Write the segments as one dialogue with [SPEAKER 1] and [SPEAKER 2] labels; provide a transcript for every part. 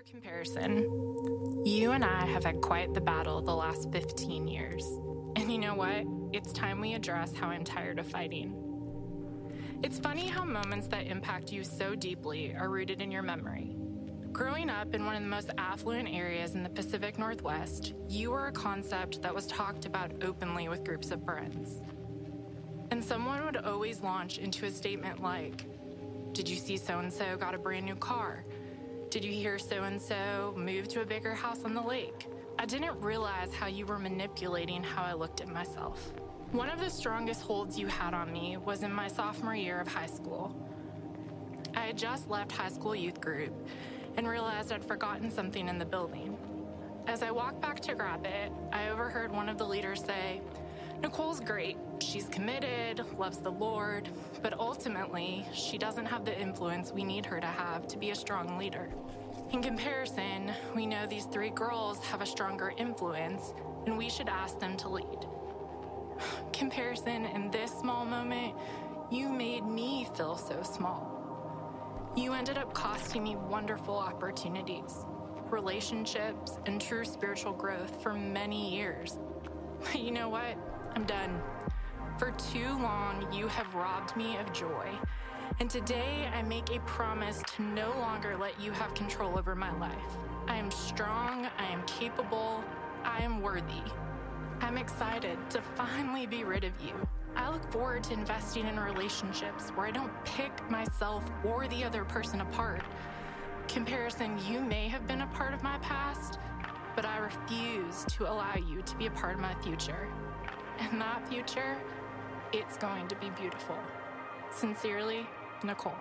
[SPEAKER 1] Dear Comparison, you and I have had quite the battle the last 15 years. And you know what? It's time we address how I'm tired of fighting. It's funny how moments that impact you so deeply are rooted in your memory. Growing up in one of the most affluent areas in the Pacific Northwest, you were a concept that was talked about openly with groups of friends. And someone would always launch into a statement like, "Did you see so-and-so got a brand new car? Did you hear so-and-so move to a bigger house on the lake?" I didn't realize how you were manipulating how I looked at myself. One of the strongest holds you had on me was in my sophomore year of high school. I had just left high school youth group and realized I'd forgotten something in the building. As I walked back to grab it, I overheard one of the leaders say, "Nicole's great. She's committed, loves the Lord, but ultimately, she doesn't have the influence we need her to have to be a strong leader." In comparison, we know these three girls have a stronger influence, and we should ask them to lead. Comparison, in this small moment, you made me feel so small. You ended up costing me wonderful opportunities, relationships, and true spiritual growth for many years. But you know what? I'm done. For too long, you have robbed me of joy. And today, I make a promise to no longer let you have control over my life. I am strong, I am capable, I am worthy. I'm excited to finally be rid of you. I look forward to investing in relationships where I don't pick myself or the other person apart. Comparison, you may have been a part of my past, but I refuse to allow you to be a part of my future. And that future, it's going to be beautiful. Sincerely, Nicole.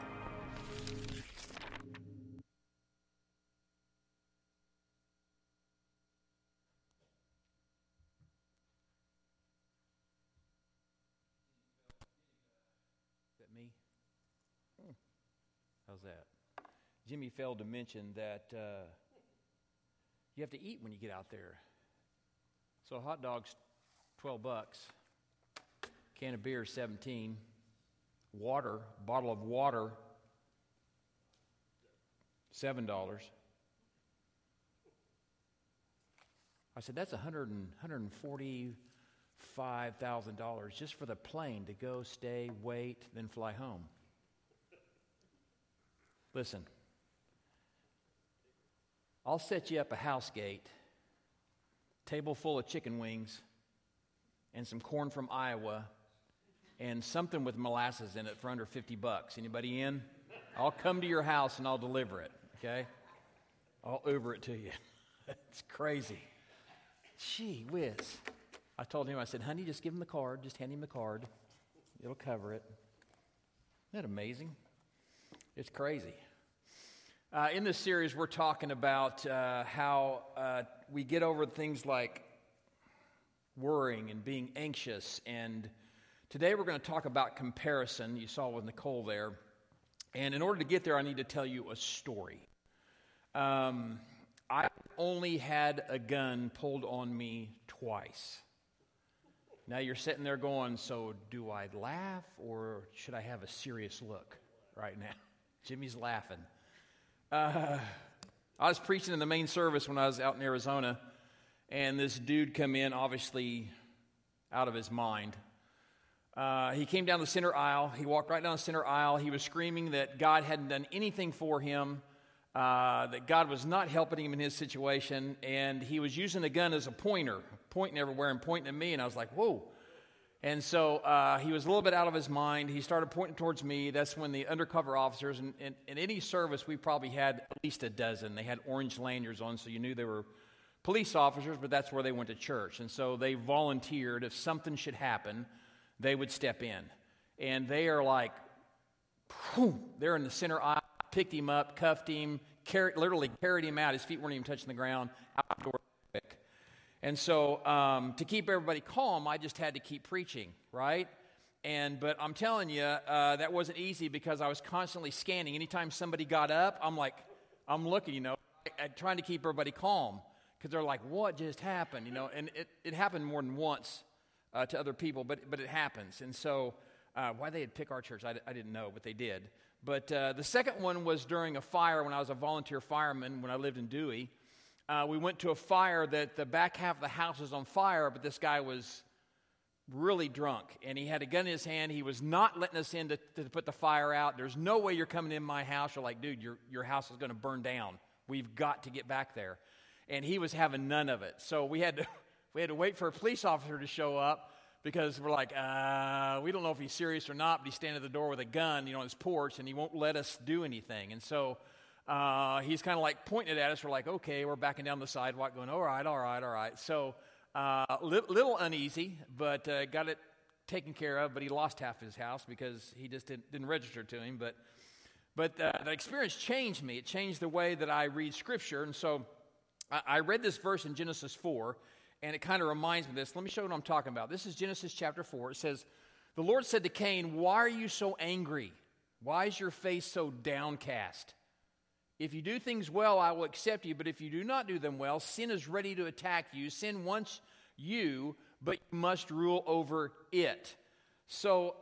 [SPEAKER 2] Is that me? How's that? Jimmy failed to mention that you have to eat when you get out there. So a hot dog's $12, can of beer $17, water, bottle of water $7. I said that's $145,000 just for the plane to go, stay, wait, then fly home. Listen, I'll set you up a house gate, table full of chicken wings, and some corn from Iowa, and something with molasses in it for under $50. Anybody in? I'll come to your house and I'll deliver it, okay? I'll Uber it to you. It's crazy. Gee whiz. I told him, I said, "Honey, just give him the card. Just hand him the card. It'll cover it." Isn't that amazing? It's crazy. In this series, we're talking about how we get over things like worrying and being anxious. And today we're going to talk about comparison. You saw with Nicole there. And in order to get there, I need to tell you a story. I only had a gun pulled on me twice. Now you're sitting there going, so do I laugh or should I have a serious look right now? Jimmy's laughing. I was preaching in the main service when I was out in Arizona, and this dude come in, obviously out of his mind. He came down the center aisle. He walked right down the center aisle. He was screaming that God hadn't done anything for him, that God was not helping him in his situation, and he was using the gun as a pointer, pointing everywhere and pointing at me, and I was like, whoa. And so he was a little bit out of his mind. He started pointing towards me. That's when the undercover officers, and in any service, we probably had at least a dozen. They had orange lanyards on, so you knew they were police officers, but that's where they went to church. And so they volunteered if something should happen, they would step in. And they are like, whew, they're in the center aisle, picked him up, cuffed him, literally carried him out. His feet weren't even touching the ground, outdoor quick. And so to keep everybody calm, I just had to keep preaching, right? But I'm telling you, that wasn't easy because I was constantly scanning. Anytime somebody got up, I'm looking, trying to keep everybody calm because they're like, what just happened? And it happened more than once to other people, but it happens. And so why they had picked our church, I didn't know, but they did. But the second one was during a fire when I was a volunteer fireman when I lived in Dewey. We went to a fire that the back half of the house was on fire, but this guy was really drunk, and he had a gun in his hand. He was not letting us in to put the fire out. There's no way you're coming in my house. You're like, dude, your house is going to burn down. We've got to get back there. And he was having none of it. So we had to wait for a police officer to show up because we're like, we don't know if he's serious or not, but he's standing at the door with a gun, on his porch, and he won't let us do anything. And so he's kind of like pointing it at us. We're like, okay, we're backing down the sidewalk going, all right. So little uneasy, but got it taken care of, but he lost half his house because he just didn't register to him. But the experience changed me. It changed the way that I read Scripture. And so I read this verse in Genesis 4, and it kind of reminds me of this. Let me show you what I'm talking about. This is Genesis chapter 4. It says, the Lord said to Cain, why are you so angry? Why is your face so downcast? If you do things well, I will accept you. But if you do not do them well, sin is ready to attack you. Sin wants you, but you must rule over it. So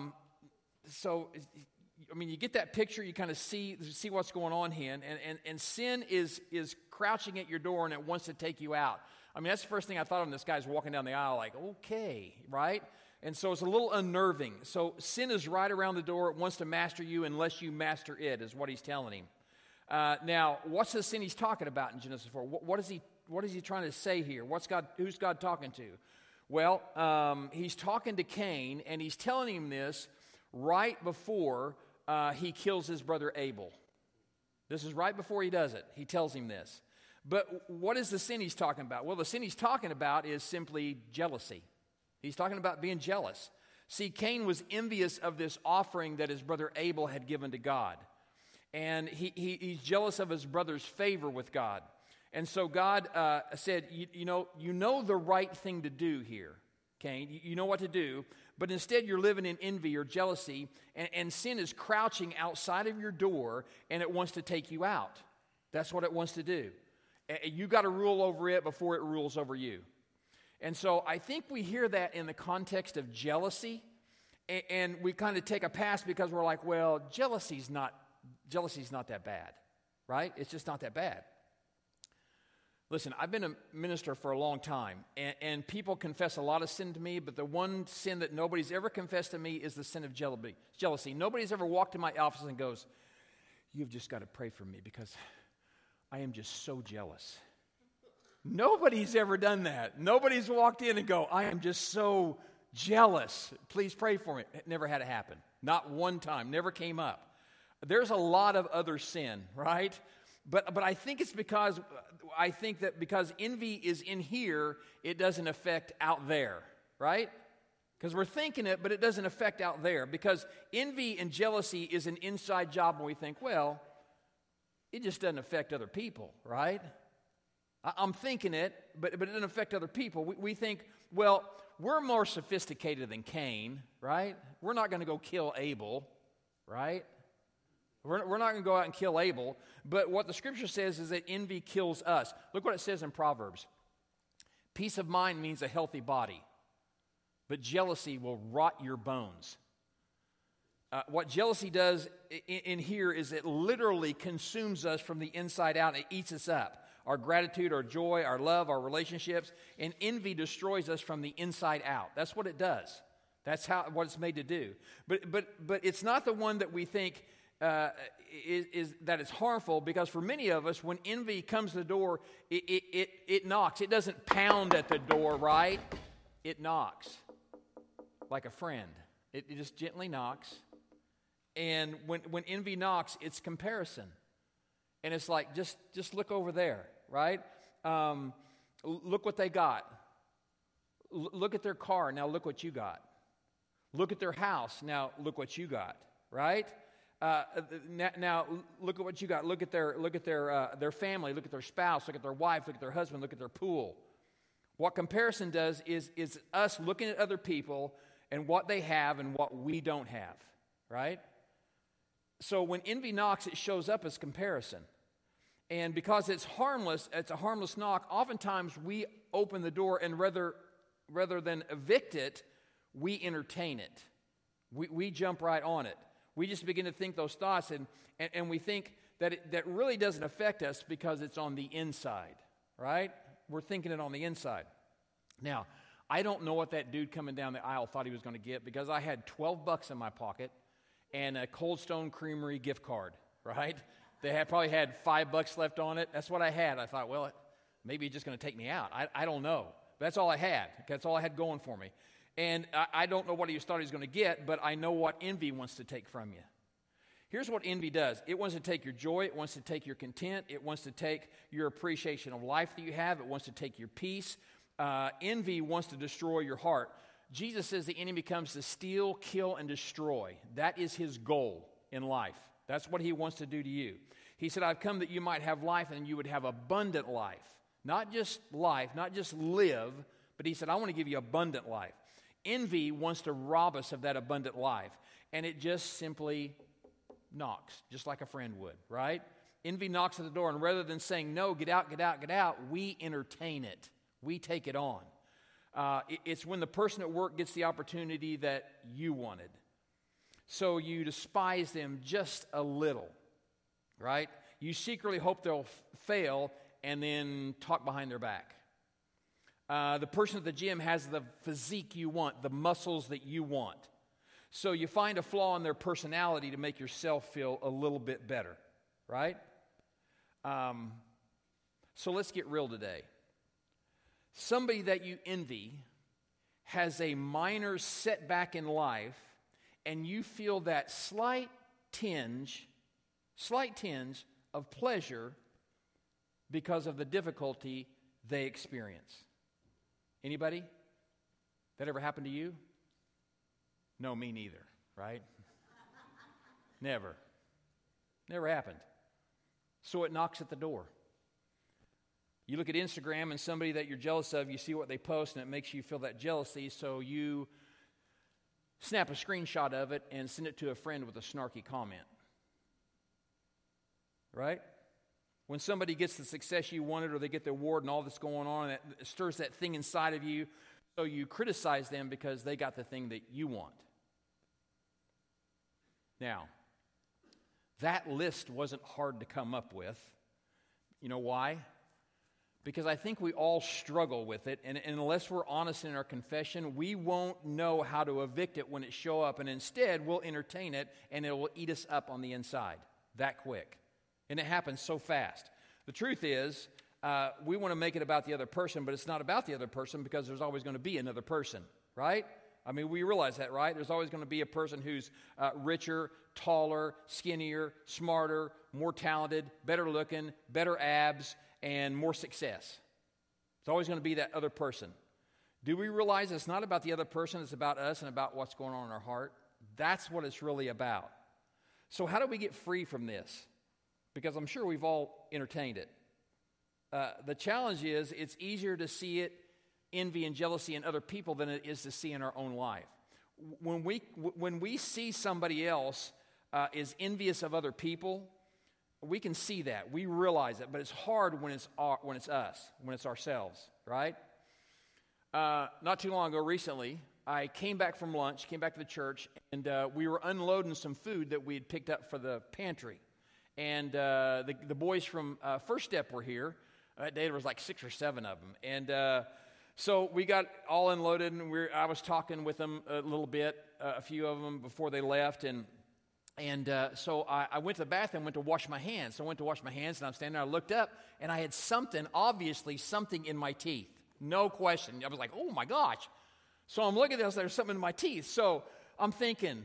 [SPEAKER 2] you get that picture. You kind of see what's going on here. And sin is crouching at your door, and it wants to take you out. I mean, that's the first thing I thought of when this guy's walking down the aisle, like, okay, right? And so it's a little unnerving. So sin is right around the door. It wants to master you unless you master it, is what he's telling him. Now, what's the sin he's talking about in Genesis 4? What is he trying to say here? Who's God talking to? Well, he's talking to Cain, and he's telling him this right before he kills his brother Abel. This is right before he does it. He tells him this. But what is the sin he's talking about? Well, the sin he's talking about is simply jealousy. He's talking about being jealous. See, Cain was envious of this offering that his brother Abel had given to God. And he's jealous of his brother's favor with God. And so God said, you know the right thing to do here, Cain. You know what to do. But instead you're living in envy or jealousy. And sin is crouching outside of your door, and it wants to take you out. That's what it wants to do. You got to rule over it before it rules over you. And so I think we hear that in the context of jealousy. And we kind of take a pass because we're like, well, jealousy's not that bad, right? It's just not that bad. Listen, I've been a minister for a long time, and people confess a lot of sin to me, but the one sin that nobody's ever confessed to me is the sin of jealousy. Nobody's ever walked in my office and goes, you've just got to pray for me because I am just so jealous. Nobody's ever done that. Nobody's walked in and go, I am just so jealous. Please pray for me. It never had it happen. Not one time. Never came up. There's a lot of other sin, right? But I think it's because envy is in here, it doesn't affect out there, right? Because we're thinking it, but it doesn't affect out there. Because envy and jealousy is an inside job when we think, well, it just doesn't affect other people, right? I'm thinking it, but it doesn't affect other people. We think, well, we're more sophisticated than Cain, right? We're not going to go kill Abel, right? We're not going to go out and kill Abel. But what the Scripture says is that envy kills us. Look what it says in Proverbs. Peace of mind means a healthy body, but jealousy will rot your bones. What jealousy does in here is it literally consumes us from the inside out. It eats us up. Our gratitude, our joy, our love, our relationships. And envy destroys us from the inside out. That's what it does. That's what it's made to do. But it's not the one that we think is that it's harmful, because for many of us, when envy comes to the door, it knocks. It doesn't pound at the door, right? It knocks like a friend. It just gently knocks. And when envy knocks, it's comparison. And it's like, just look over there, right? Look what they got. Look at their car. Now look what you got. Look at their house. Now look what you got, right? Now look at what you got. Look at their family. Look at their spouse. Look at their wife. Look at their husband. Look at their pool. What comparison does is us looking at other people and what they have and what we don't have, right? So when envy knocks, it shows up as comparison. And because it's harmless, it's a harmless knock, oftentimes we open the door, and rather than evict it, we entertain it. We jump right on it. We just begin to think those thoughts, and we think that that really doesn't affect us because it's on the inside, right? We're thinking it on the inside. Now, I don't know what that dude coming down the aisle thought he was going to get, because I had $12 in my pocket and a Cold Stone Creamery gift card, right? They probably had $5 left on it. That's what I had. I thought, well, maybe he's just going to take me out. I don't know. But that's all I had. That's all I had going for me. And I don't know what he thought he was going to get, but I know what envy wants to take from you. Here's what envy does. It wants to take your joy. It wants to take your content. It wants to take your appreciation of life that you have. It wants to take your peace. Envy wants to destroy your heart. Jesus says the enemy comes to steal, kill, and destroy. That is his goal in life. That's what he wants to do to you. He said, I've come that you might have life and you would have abundant life. Not just life, not just live, but he said, I want to give you abundant life. Envy wants to rob us of that abundant life. And it just simply knocks, just like a friend would, right? Envy knocks at the door, and rather than saying, no, get out, get out, get out, we entertain it. We take it on. It's when the person at work gets the opportunity that you wanted. So you despise them just a little, right? You secretly hope they'll fail and then talk behind their back. The person at the gym has the physique you want, the muscles that you want. So you find a flaw in their personality to make yourself feel a little bit better, right? So let's get real today. Somebody that you envy has a minor setback in life, and you feel that slight tinge of pleasure because of the difficulty they experience. Anybody? That ever happened to you? No, me neither, right? Never. Never happened. So it knocks at the door. You look at Instagram and somebody that you're jealous of, you see what they post, and it makes you feel that jealousy, so you snap a screenshot of it and send it to a friend with a snarky comment. Right? When somebody gets the success you wanted, or they get the award and all that's going on, it stirs that thing inside of you, so you criticize them because they got the thing that you want. Now, that list wasn't hard to come up with. You know why? Because I think we all struggle with it, and unless we're honest in our confession, we won't know how to evict it when it shows up, and instead we'll entertain it, and it will eat us up on the inside that quick. And it happens so fast. The truth is, we want to make it about the other person, but it's not about the other person, because there's always going to be another person, right? I mean, we realize that, right? There's always going to be a person who's richer, taller, skinnier, smarter, more talented, better looking, better abs, and more success. It's always going to be that other person. Do we realize it's not about the other person, it's about us and about what's going on in our heart? That's what it's really about. So how do we get free from this? Because I'm sure we've all entertained it. The challenge is, it's easier to see it, envy and jealousy in other people, than it is to see in our own life. When we see somebody else is envious of other people, we can see that. We realize it, but it's hard when it's us, when it's ourselves, right? Not too long ago, recently, I came back from lunch, came back to the church, and we were unloading some food that we had picked up for the pantry. And the boys from First Step were here. That day there was like 6 or 7 of them. And so we got all unloaded, and I was talking with them a little bit, a few of them before they left, and so I went to the bathroom, went to wash my hands. So I went to wash my hands, and I'm standing there. I looked up, and I had obviously something in my teeth. No question. I was like, oh, my gosh. So I'm looking at this, there's something in my teeth. So I'm thinking,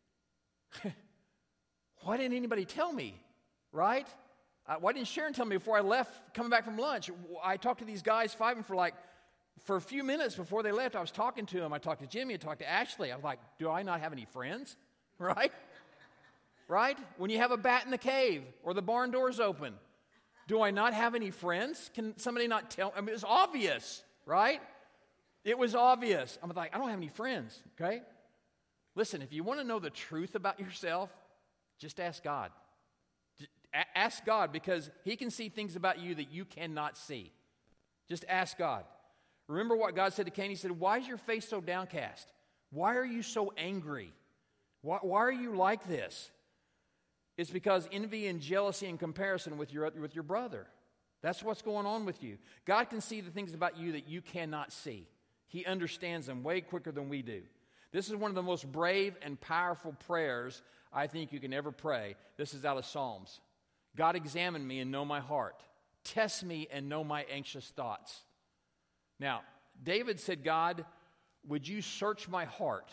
[SPEAKER 2] why didn't anybody tell me, right? Why didn't Sharon tell me before I left, coming back from lunch? I talked to these guys, 5 of them, for a few minutes before they left. I was talking to them. I talked to Jimmy. I talked to Ashley. I was like, do I not have any friends, right? Right? When you have a bat in the cave or the barn door's open, do I not have any friends? Can somebody not tell? I mean, it's obvious, right? It was obvious. I'm like, I don't have any friends, okay? Listen, if you want to know the truth about yourself, just ask God. Ask God, because He can see things about you that you cannot see. Just ask God. Remember what God said to Cain? He said, why is your face so downcast? Why are you so angry? Why are you like this? It's because envy and jealousy and comparison with your brother. That's what's going on with you. God can see the things about you that you cannot see. He understands them way quicker than we do. This is one of the most brave and powerful prayers I think you can ever pray. This is out of Psalms. God, examine me and know my heart. Test me and know my anxious thoughts. Now, David said, God, would you search my heart?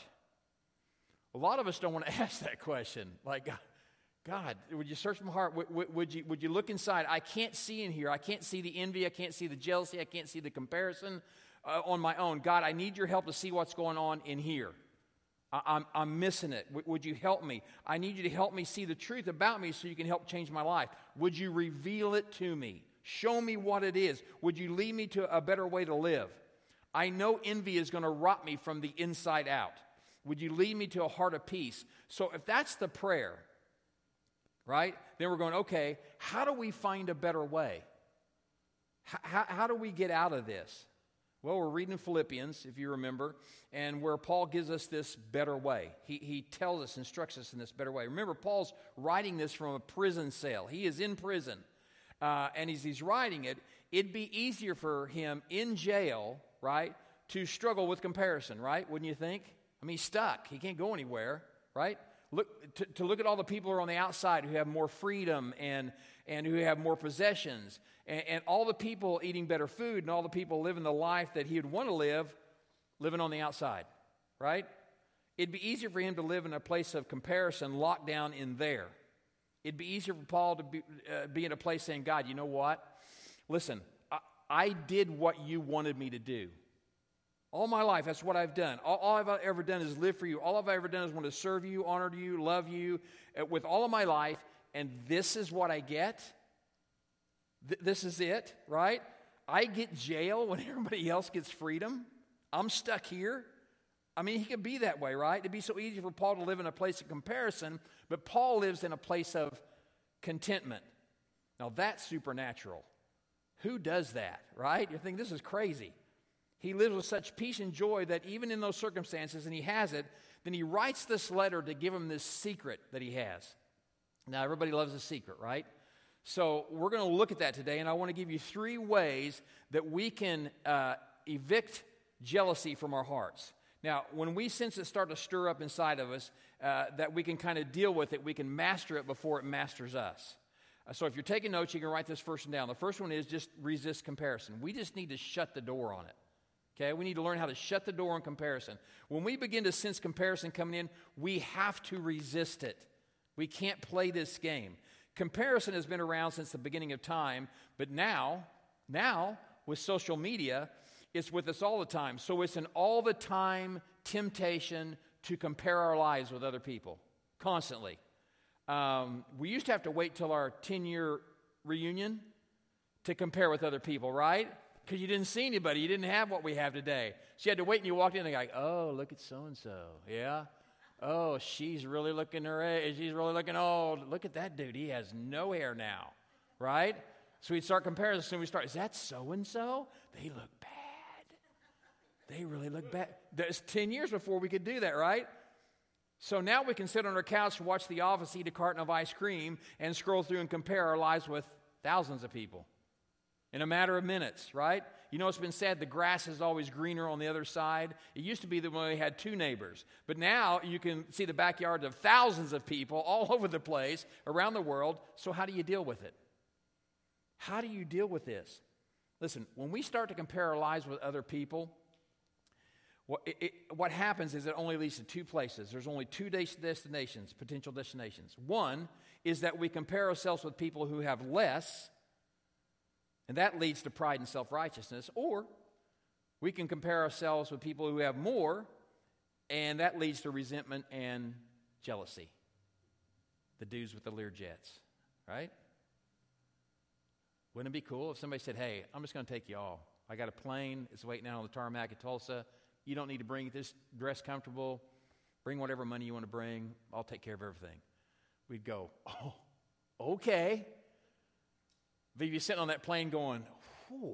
[SPEAKER 2] A lot of us don't want to ask that question. Like, God, would you search my heart? Would you look inside? I can't see in here. I can't see the envy. I can't see the jealousy. I can't see the comparison on my own. God, I need your help to see what's going on in here. I'm missing it. Would you help me? I need you to help me see the truth about me so you can help change my life. Would you reveal it to me? Show me what it is. Would you lead me to a better way to live? I know envy is going to rot me from the inside out. Would you lead me to a heart of peace? So if that's the prayer, right, then we're going, okay, how do we find a better way? How do we get out of this? Well, we're reading Philippians, if you remember, and where Paul gives us this better way. He tells us, instructs us in this better way. Remember, Paul's writing this from a prison cell. He is in prison, and he's writing it. It'd be easier for him in jail, right, to struggle with comparison, right? Wouldn't you think? I mean, he's stuck. He can't go anywhere, right? To look at all the people who are on the outside who have more freedom and who have more possessions, and all the people eating better food and all the people living the life that he would want to live, living on the outside, right? It'd be easier for him to live in a place of comparison, locked down in there. It'd be easier for Paul to be in a place saying, God, you know what? Listen, I did what you wanted me to do. All my life, that's what I've done. All I've ever done is live for you. All I've ever done is want to serve you, honor you, love you with all of my life, and this is what I get? This is it, right? I get jail when everybody else gets freedom. I'm stuck here. I mean, he could be that way, right? It'd be so easy for Paul to live in a place of comparison, but Paul lives in a place of contentment. Now, that's supernatural. Who does that, right? You think this is crazy. He lives with such peace and joy that even in those circumstances, and he has it, then he writes this letter to give him this secret that he has. Now, everybody loves a secret, right? So we're going to look at that today, and I want to give you 3 ways that we can evict jealousy from our hearts. Now, when we sense it start to stir up inside of us, that we can kind of deal with it, we can master it before it masters us. So if you're taking notes, you can write this first one down. The first one is just resist comparison. We just need to shut the door on it. Okay, we need to learn how to shut the door on comparison. When we begin to sense comparison coming in, we have to resist it. We can't play this game. Comparison has been around since the beginning of time, but now with social media, it's with us all the time. So it's an all-the-time temptation to compare our lives with other people, constantly. We used to have to wait till our 10-year reunion to compare with other people, right? Because you didn't see anybody. You didn't have what we have today. So you had to wait, and you walked in, and you're like, oh, look at so-and-so. Yeah? Oh, she's really looking her age. She's really looking old. Look at that dude. He has no hair now. Right? So we'd start comparing. As soon as we start, is that so-and-so? They look bad. They really look bad. There's 10 years before we could do that, right? So now we can sit on our couch and watch The Office, eat a carton of ice cream, and scroll through and compare our lives with thousands of people. In a matter of minutes, right? You know, it's been said the grass is always greener on the other side. It used to be that when we had 2 neighbors. But now you can see the backyards of thousands of people all over the place, around the world. So how do you deal with it? How do you deal with this? Listen, when we start to compare our lives with other people, what happens is it only leads to 2 places. There's only 2 destinations, potential destinations. One is that we compare ourselves with people who have less, and that leads to pride and self-righteousness. Or we can compare ourselves with people who have more, and that leads to resentment and jealousy. The dudes with the Learjets, right? Wouldn't it be cool if somebody said, hey, I'm just going to take you all. I got a plane. It's waiting out on the tarmac at Tulsa. You don't need to bring this, dress comfortable. Bring whatever money you want to bring. I'll take care of everything. We'd go, oh, okay. But you're sitting on that plane going, whew,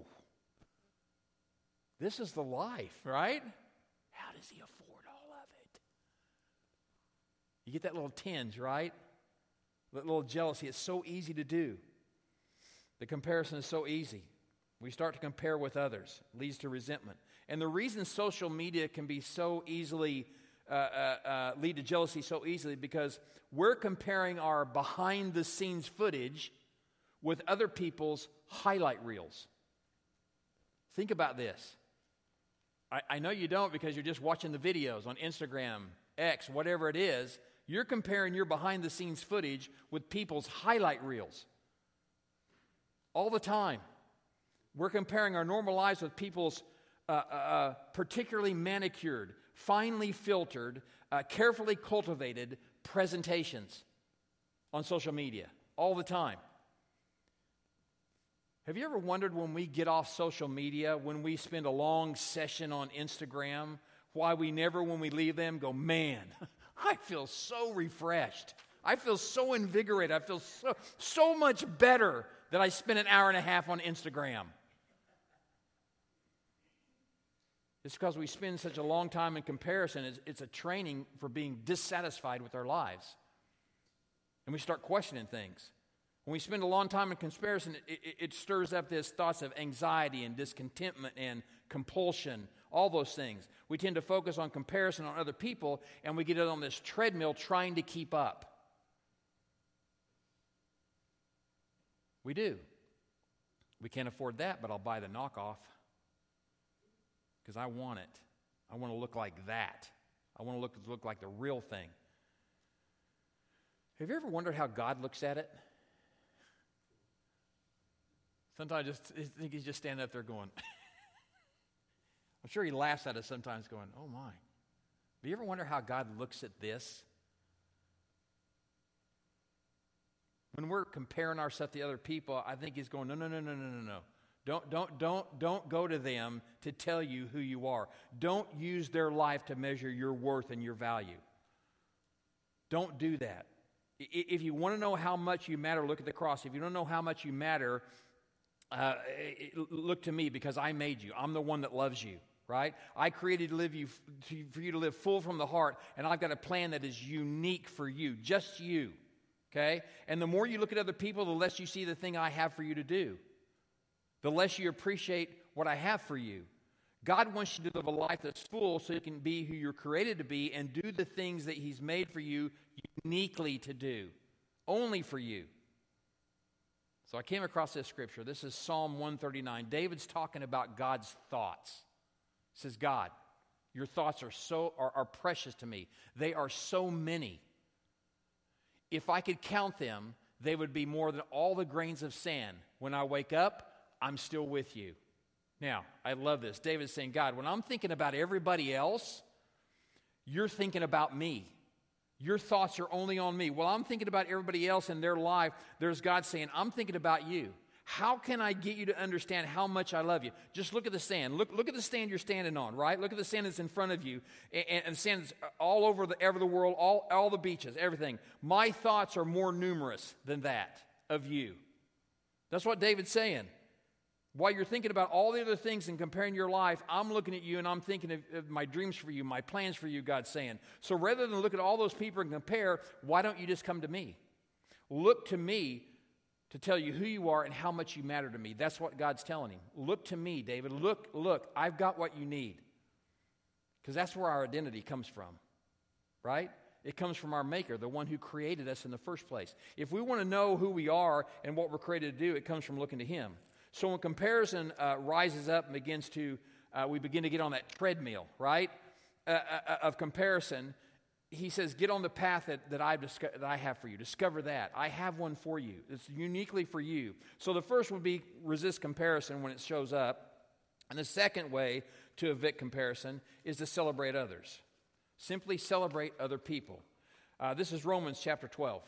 [SPEAKER 2] this is the life, right? How does he afford all of it? You get that little tinge, right? That little jealousy. It's so easy to do. The comparison is so easy. We start to compare with others. It leads to resentment. And the reason social media can be so easily lead to jealousy so easily because we're comparing our behind-the-scenes footage with other people's highlight reels. Think about this. I know you don't because you're just watching the videos on Instagram, X, whatever it is. You're comparing your behind-the-scenes footage with people's highlight reels. All the time. We're comparing our normal lives with people's particularly manicured, finely filtered, carefully cultivated presentations on social media all the time. Have you ever wondered when we get off social media, when we spend a long session on Instagram, why we never, when we leave them, go, man, I feel so refreshed. I feel so invigorated. I feel so much better that I spent an hour and a half on Instagram. It's because we spend such a long time in comparison. It's a training for being dissatisfied with our lives. And we start questioning things. When we spend a long time in comparison, it stirs up this thoughts of anxiety and discontentment and compulsion, all those things. We tend to focus on comparison on other people, and we get on this treadmill trying to keep up. We do. We can't afford that, but I'll buy the knockoff. Because I want it. I want to look like that. I want to look like the real thing. Have you ever wondered how God looks at it? Sometimes I think he's just standing up there going, I'm sure he laughs at us sometimes going, oh my. Do you ever wonder how God looks at this? When we're comparing ourselves to other people, I think he's going, no. Don't go to them to tell you who you are. Don't use their life to measure your worth and your value. Don't do that. If you want to know how much you matter, look at the cross. If you don't know how much you matter, look to me because I made you. I'm the one that loves you, right? I created for you to live full from the heart, and I've got a plan that is unique for you, just you, okay? And the more you look at other people, the less you see the thing I have for you to do. The less you appreciate what I have for you. God wants you to live a life that's full so you can be who you're created to be and do the things that he's made for you uniquely to do. Only for you. So I came across this scripture. This is Psalm 139. David's talking about God's thoughts. He says, God, your thoughts are precious to me. They are so many. If I could count them, they would be more than all the grains of sand. When I wake up, I'm still with you. Now, I love this. David's saying, God, when I'm thinking about everybody else, you're thinking about me. Your thoughts are only on me. While I'm thinking about everybody else in their life, there's God saying, I'm thinking about you. How can I get you to understand how much I love you? Just look at the sand. Look at the sand you're standing on, right? Look at the sand that's in front of you. And the sand is all over the world, all the beaches, everything. My thoughts are more numerous than that of you. That's what David's saying. While you're thinking about all the other things and comparing your life, I'm looking at you and I'm thinking of my dreams for you, my plans for you, God's saying. So rather than look at all those people and compare, why don't you just come to me? Look to me to tell you who you are and how much you matter to me. That's what God's telling him. Look to me, David. Look, I've got what you need. Because that's where our identity comes from, right? It comes from our Maker, the one who created us in the first place. If we want to know who we are and what we're created to do, it comes from looking to him. So when comparison rises up and we begin to get on that treadmill, right, of comparison, he says, get on the path that I have for you. Discover that. I have one for you. It's uniquely for you. So the first would be resist comparison when it shows up. And the second way to evict comparison is to celebrate others. Simply celebrate other people. This is Romans chapter 12.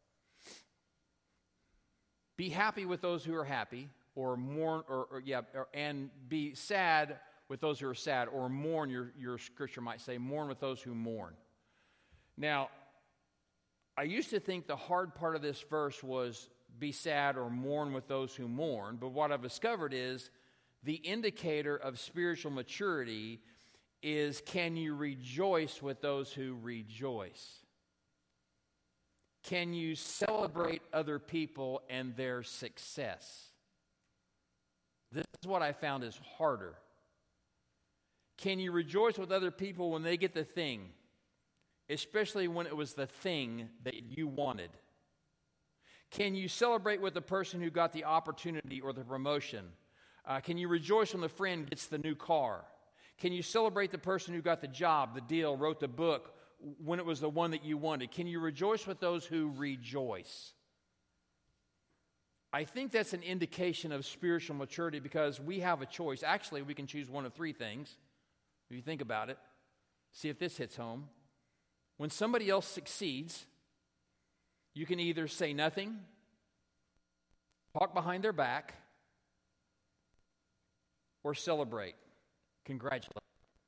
[SPEAKER 2] Be happy with those who are happy. Or mourn, and be sad with those who are sad, or mourn, your scripture might say, mourn with those who mourn. Now, I used to think the hard part of this verse was be sad or mourn with those who mourn, but what I've discovered is the indicator of spiritual maturity is can you rejoice with those who rejoice? Can you celebrate other people and their success? This is what I found is harder. Can you rejoice with other people when they get the thing, especially when it was the thing that you wanted? Can you celebrate with the person who got the opportunity or the promotion? Can you rejoice when the friend gets the new car? Can you celebrate the person who got the job, the deal, wrote the book, when it was the one that you wanted? Can you rejoice with those who rejoice? I think that's an indication of spiritual maturity because we have a choice. Actually, we can choose one of three things. If you think about it, see if this hits home. When somebody else succeeds, you can either say nothing, talk behind their back, or celebrate, congratulate.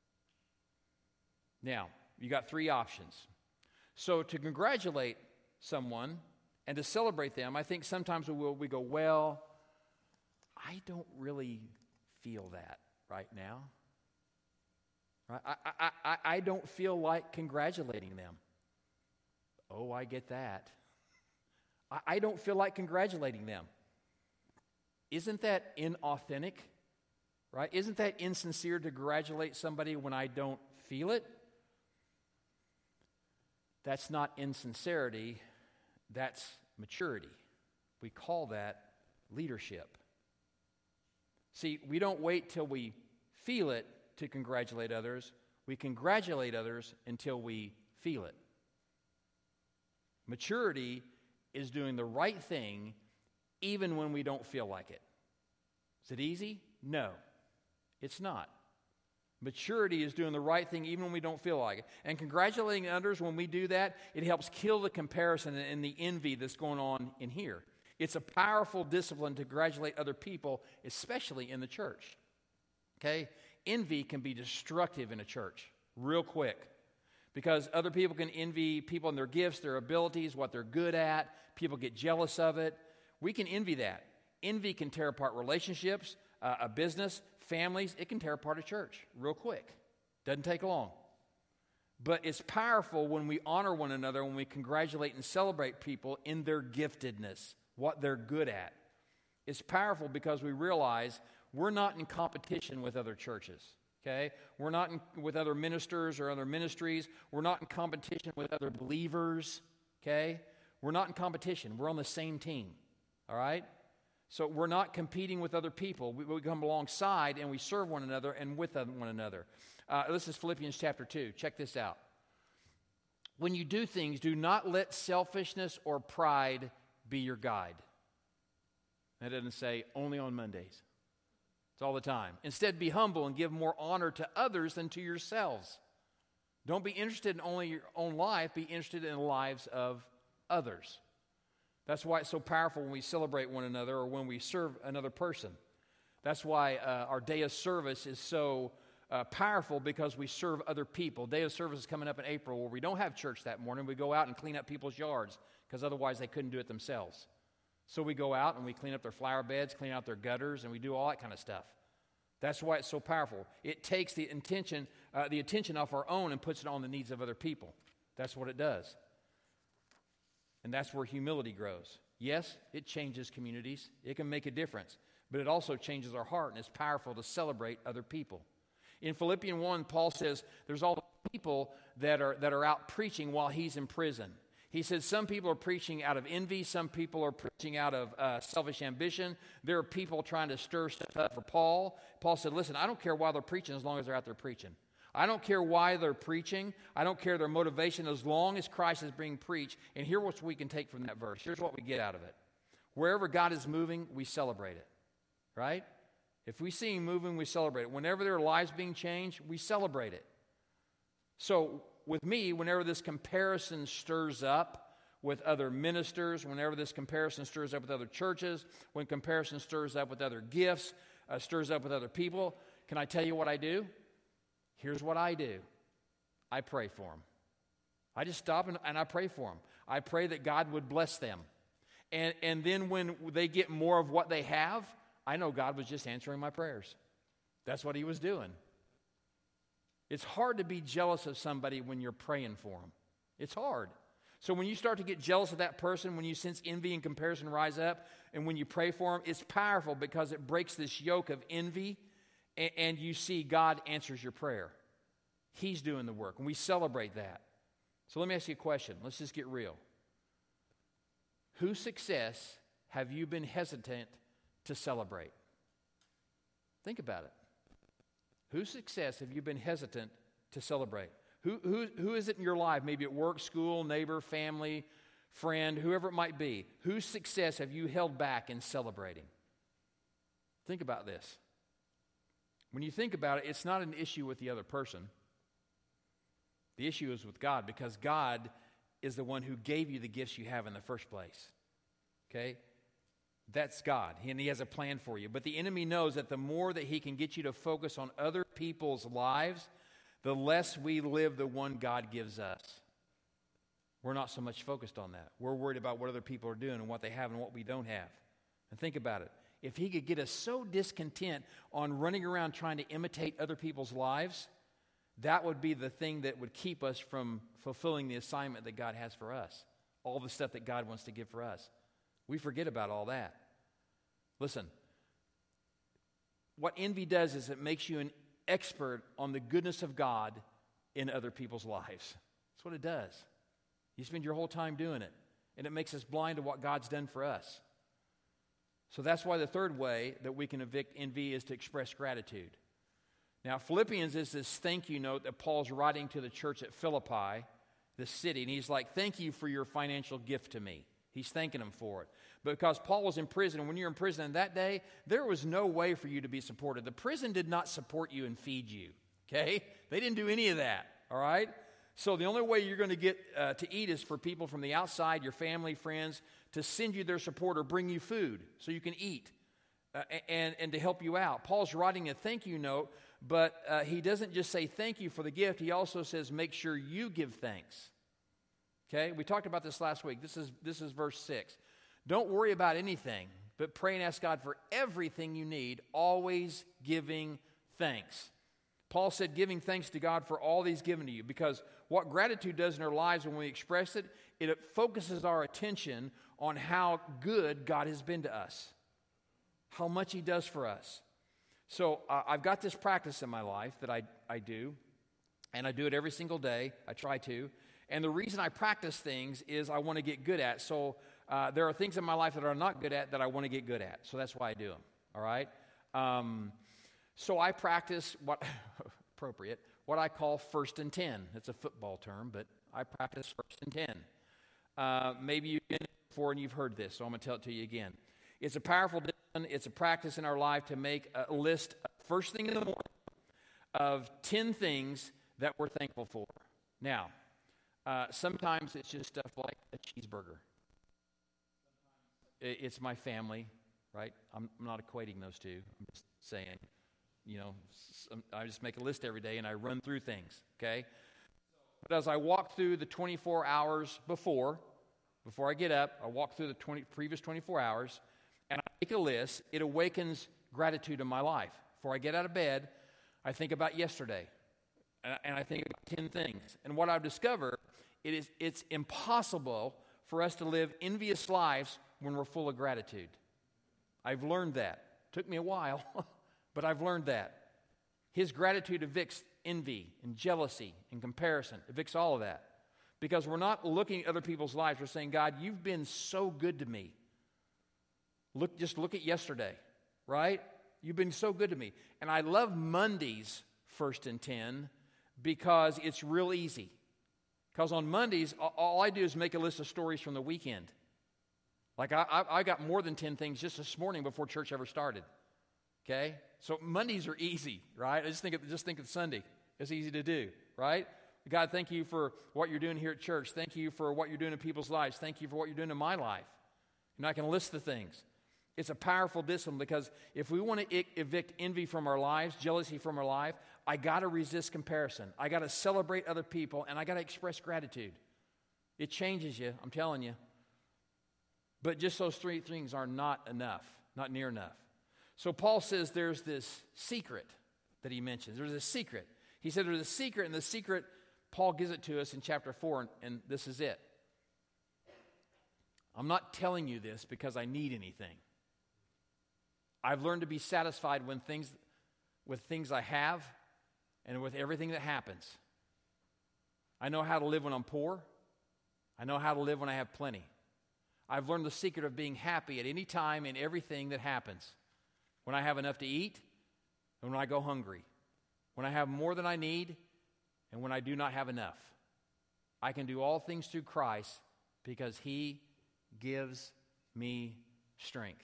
[SPEAKER 2] Now, you got three options. So to congratulate someone and to celebrate them, I think sometimes we go, well, I don't really feel that right now. Right? I don't feel like congratulating them. Oh, I get that. I don't feel like congratulating them. Isn't that inauthentic? Right? Isn't that insincere to congratulate somebody when I don't feel it? That's not insincerity, that's maturity. We call that leadership. See, we don't wait till we feel it to congratulate others. We congratulate others until we feel it. Maturity is doing the right thing even when we don't feel like it. Is it easy? No, it's not. Maturity is doing the right thing even when we don't feel like it. And congratulating others, when we do that, it helps kill the comparison and the envy that's going on in here. It's a powerful discipline to congratulate other people, especially in the church. Okay? Envy can be destructive in a church real quick because other people can envy people and their gifts, their abilities, what they're good at. People get jealous of it. We can envy that. Envy can tear apart relationships, a business, families. It can tear apart a church real quick. Doesn't take long. But it's powerful when we honor one another, when we congratulate and celebrate people in their giftedness, what they're good at. It's powerful because we realize we're not in competition with other churches, okay? We're not with other ministers or other ministries. We're not in competition with other believers, okay? We're not in competition. We're on the same team, all right? So we're not competing with other people. We come alongside and we serve one another and with one another. This is Philippians chapter 2. Check this out. When you do things, do not let selfishness or pride be your guide. That doesn't say only on Mondays. It's all the time. Instead, be humble and give more honor to others than to yourselves. Don't be interested in only your own life. Be interested in the lives of others. That's why it's so powerful when we celebrate one another or when we serve another person. That's why our day of service is so powerful because we serve other people. Day of service is coming up in April where we don't have church that morning. We go out and clean up people's yards because otherwise they couldn't do it themselves. So we go out and we clean up their flower beds, clean out their gutters, and we do all that kind of stuff. That's why it's so powerful. It takes the attention off our own and puts it on the needs of other people. That's what it does. And that's where humility grows. Yes, it changes communities. It can make a difference. But it also changes our heart, and it's powerful to celebrate other people. In Philippians 1, Paul says there's all the people that are out preaching while he's in prison. He says some people are preaching out of envy. Some people are preaching out of selfish ambition. There are people trying to stir stuff up for Paul. Paul said, listen, I don't care why they're preaching as long as they're out there preaching. I don't care why they're preaching. I don't care their motivation as long as Christ is being preached. And here's what we can take from that verse. Here's what we get out of it. Wherever God is moving, we celebrate it. Right? If we see him moving, we celebrate it. Whenever there are lives being changed, we celebrate it. So with me, whenever this comparison stirs up with other ministers, whenever this comparison stirs up with other churches, when comparison stirs up with other gifts, stirs up with other people, can I tell you what I do? Here's what I do. I pray for them. I just stop and I pray for them. I pray that God would bless them. And then when they get more of what they have, I know God was just answering my prayers. That's what he was doing. It's hard to be jealous of somebody when you're praying for them. It's hard. So when you start to get jealous of that person, when you sense envy and comparison rise up, and when you pray for them, it's powerful because it breaks this yoke of envy, and you see God answers your prayer. He's doing the work, and we celebrate that. So let me ask you a question. Let's just get real. Whose success have you been hesitant to celebrate? Think about it. Whose success have you been hesitant to celebrate? Who is it in your life, maybe at work, school, neighbor, family, friend, whoever it might be? Whose success have you held back in celebrating? Think about this. When you think about it, it's not an issue with the other person. The issue is with God, because God is the one who gave you the gifts you have in the first place. Okay? That's God, and He has a plan for you. But the enemy knows that the more that he can get you to focus on other people's lives, the less we live the one God gives us. We're not so much focused on that. We're worried about what other people are doing and what they have and what we don't have. And think about it. If He could get us so discontent on running around trying to imitate other people's lives, that would be the thing that would keep us from fulfilling the assignment that God has for us. All the stuff that God wants to give for us. We forget about all that. Listen, what envy does is it makes you an expert on the goodness of God in other people's lives. That's what it does. You spend your whole time doing it, and it makes us blind to what God's done for us. So that's why the third way that we can evict envy is to express gratitude. Now, Philippians is this thank you note that Paul's writing to the church at Philippi, the city, and he's like, thank you for your financial gift to me. He's thanking them for it. But because Paul was in prison, and when you're in prison in that day, there was no way for you to be supported. The prison did not support you and feed you, okay? They didn't do any of that, all right? So the only way you're going to get to eat is for people from the outside, your family, friends, to send you their support or bring you food so you can eat and to help you out. Paul's writing a thank you note, but he doesn't just say thank you for the gift. He also says make sure you give thanks. Okay, we talked about this last week. This is verse 6. Don't worry about anything, but pray and ask God for everything you need, always giving thanks. Paul said giving thanks to God for all He's given to you, because what gratitude does in our lives when we express it, it focuses our attention on how good God has been to us, how much He does for us. So I've got this practice in my life that I do, and I do it every single day. I try to. And the reason I practice things is I want to get good at. So there are things in my life that I'm not good at that I want to get good at. So that's why I do them, all right? So I practice what I call 1st and 10. It's a football term, but I practice 1st and 10. Maybe you've been here before and you've heard this, so I'm going to tell it to you again. It's a powerful discipline. It's a practice in our life to make a list first thing in the morning of 10 things that we're thankful for. Now, sometimes it's just stuff like a cheeseburger. It's my family, right? I'm not equating those two. I'm just saying, I just make a list every day and I run through things, okay? But as I walk through the 24 hours before I get up, I walk through the previous 24 hours and I make a list. It awakens gratitude in my life. Before I get out of bed, I think about yesterday and I think about 10 things. And what I've discovered, it's impossible for us to live envious lives when we're full of gratitude. I've learned that. Took me a while, but I've learned that. His gratitude evicts envy and jealousy and comparison. Evicts all of that. Because we're not looking at other people's lives. We're saying, God, you've been so good to me. Just look at yesterday, right? You've been so good to me. And I love Mondays, 1st and 10, because it's real easy. Because on Mondays, all I do is make a list of stories from the weekend. Like I got more than 10 things just this morning before church ever started. Okay? So Mondays are easy, right? I just think of Sunday. It's easy to do, right? God, thank you for what you're doing here at church. Thank you for what you're doing in people's lives. Thank you for what you're doing in my life. And I can list the things. It's a powerful discipline because if we want to evict envy from our lives, jealousy from our life, I got to resist comparison. I got to celebrate other people, and I got to express gratitude. It changes you, I'm telling you. But just those three things are not enough, not near enough. So Paul says there's this secret that he mentions. There's a secret. He said there's a secret, and the secret, Paul gives it to us in chapter 4, and this is it. I'm not telling you this because I need anything. I've learned to be satisfied with things I have and with everything that happens. I know how to live when I'm poor. I know how to live when I have plenty. I've learned the secret of being happy at any time in everything that happens. When I have enough to eat and when I go hungry. When I have more than I need and when I do not have enough. I can do all things through Christ because He gives me strength.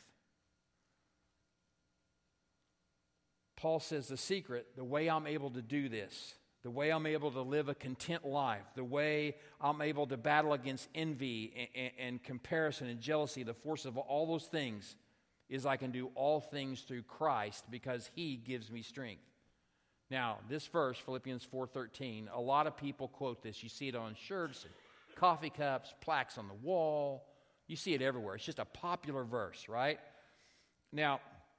[SPEAKER 2] Paul says the secret, the way I'm able to do this, the way I'm able to live a content life, the way I'm able to battle against envy and comparison and jealousy, the force of all those things, is I can do all things through Christ because He gives me strength. Now, this verse, Philippians 4:13, a lot of people quote this. You see it on shirts, and coffee cups, plaques on the wall. You see it everywhere. It's just a popular verse, right? Now,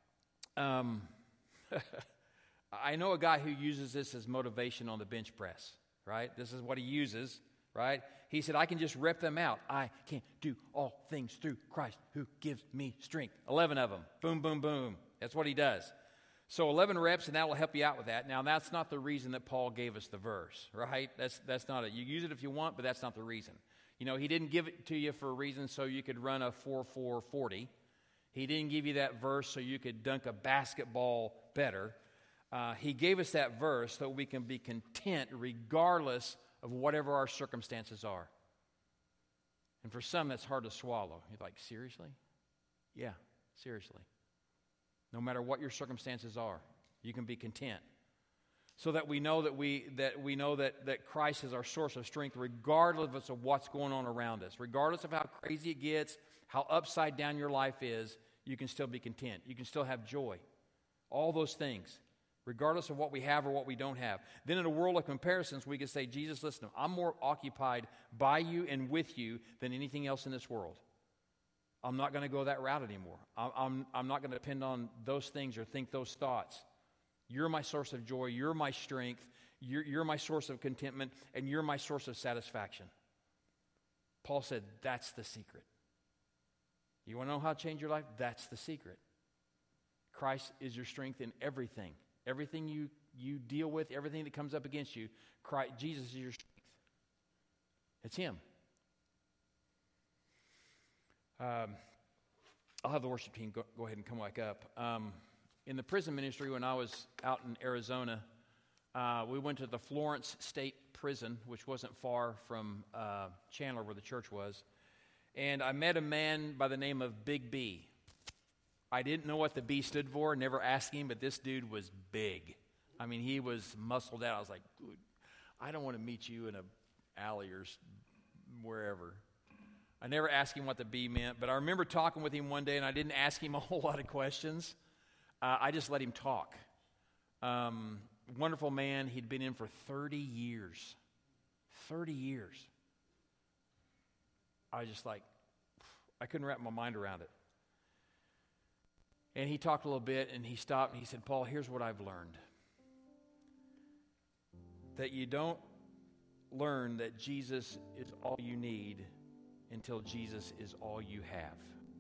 [SPEAKER 2] I know a guy who uses this as motivation on the bench press, right? This is what he uses, right? He said, I can just rep them out. I can do all things through Christ who gives me strength. 11 of them. Boom, boom, boom. That's what he does. So 11 reps, and that will help you out with that. Now, that's not the reason that Paul gave us the verse, right? That's not it. You use it if you want, but that's not the reason. You know, he didn't give it to you for a reason so you could run a 4.440. He didn't give you that verse so you could dunk a basketball better. He gave us that verse so we can be content regardless of whatever our circumstances are. And for some, that's hard to swallow. You're like, seriously? Yeah, seriously. No matter what your circumstances are, you can be content. So that we know that Christ is our source of strength regardless of what's going on around us. Regardless of how crazy it gets, how upside down your life is, you can still be content. You can still have joy. All those things. Regardless of what we have or what we don't have. Then in a world of comparisons, we can say, Jesus, listen, I'm more occupied by you and with you than anything else in this world. I'm not going to go that route anymore. I'm not going to depend on those things or think those thoughts. You're my source of joy. You're my strength. You're my source of contentment. And you're my source of satisfaction. Paul said, that's the secret. You want to know how to change your life? That's the secret. Christ is your strength in everything. Everything you deal with, everything that comes up against you, Christ, Jesus is your strength. It's Him. I'll have the worship team go ahead and come back up. In the prison ministry, when I was out in Arizona, we went to the Florence State Prison, which wasn't far from Chandler, where the church was. And I met a man by the name of Big B. I didn't know what the B stood for, never asked him, but this dude was big. I mean, he was muscled out. I was like, dude, I don't want to meet you in an alley or wherever. I never asked him what the B meant, but I remember talking with him one day, and I didn't ask him a whole lot of questions. I just let him talk. Wonderful man. He'd been in for 30 years. 30 years. I was just like, I couldn't wrap my mind around it. And he talked a little bit, and he stopped, and he said, Paul, here's what I've learned. That you don't learn that Jesus is all you need until Jesus is all you have.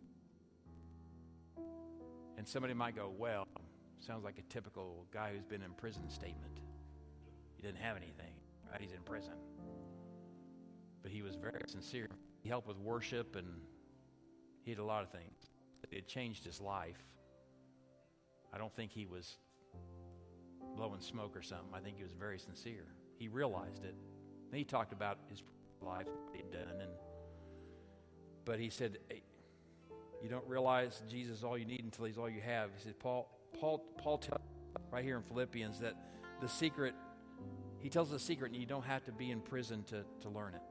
[SPEAKER 2] And somebody might go, well, sounds like a typical guy who's been in prison statement. He didn't have anything, right? He's in prison. But he was very sincere. He helped with worship, and he did a lot of things. It changed his life. I don't think he was blowing smoke or something. I think he was very sincere. He realized it. And he talked about his life, what he'd done. But he said, hey, you don't realize Jesus is all you need until He's all you have. He said, Paul tells right here in Philippians that the secret, he tells the secret, and you don't have to be in prison to learn it.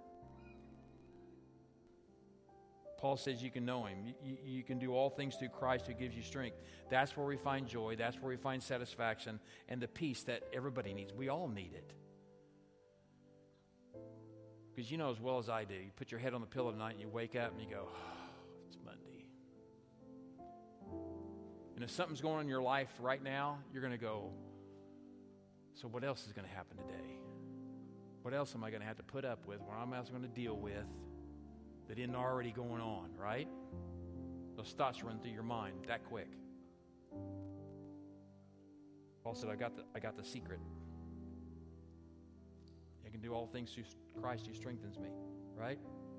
[SPEAKER 2] Paul says you can know Him. You can do all things through Christ who gives you strength. That's where we find joy. That's where we find satisfaction and the peace that everybody needs. We all need it. Because you know as well as I do, you put your head on the pillow tonight and you wake up and you go, oh, it's Monday. And if something's going on in your life right now, you're going to go, so what else is going to happen today? What else am I going to have to put up with? What else am I going to deal with? that isn't already going on, right? Those thoughts run through your mind that quick. Paul said, I got the secret. I can do all things through Christ who strengthens me, right?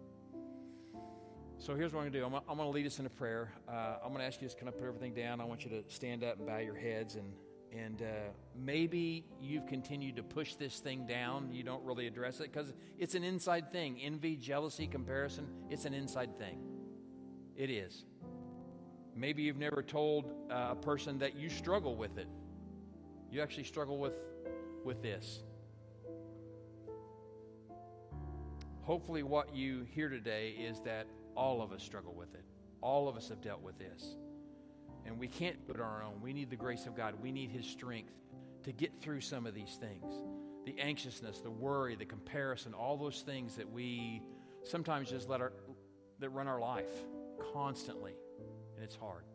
[SPEAKER 2] So here's what I'm going to do. I'm going to lead us in a prayer. I'm going to ask you to kind of put everything down. I want you to stand up and bow your heads. And maybe you've continued to push this thing down. You don't really address it because it's an inside thing. Envy, jealousy, comparison, it's an inside thing. It is. Maybe you've never told a person that you struggle with it. You actually struggle with this. Hopefully what you hear today is that all of us struggle with it. All of us have dealt with this. And we can't do it on our own. We need the grace of God. We need His strength to get through some of these things. The anxiousness, the worry, the comparison, all those things that we sometimes just that run our life constantly. And it's hard.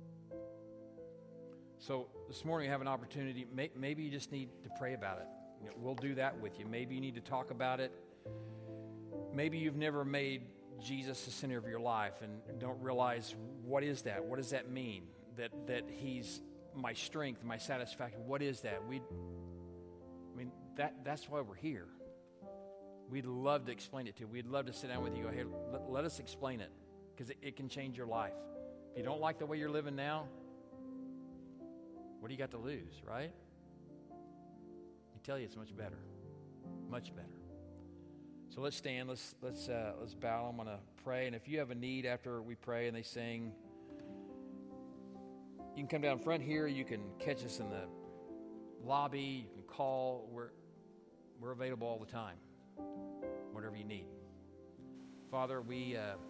[SPEAKER 2] So this morning we have an opportunity. Maybe you just need to pray about it. We'll do that with you. Maybe you need to talk about it. Maybe you've never made Jesus the center of your life and don't realize what is that? What does that mean? That He's my strength, my satisfaction. What is that? That's why we're here. We'd love to explain it to you. We'd love to sit down with you and go, hey, let us explain it, because it can change your life. If you don't like the way you're living now, what do you got to lose, right? I tell you, it's much better. Much better. So let's stand. Let's bow. I'm going to pray. And if you have a need after we pray and they sing, you can come down front here. You can catch us in the lobby. You can call. We're available all the time. Whatever you need. Father, we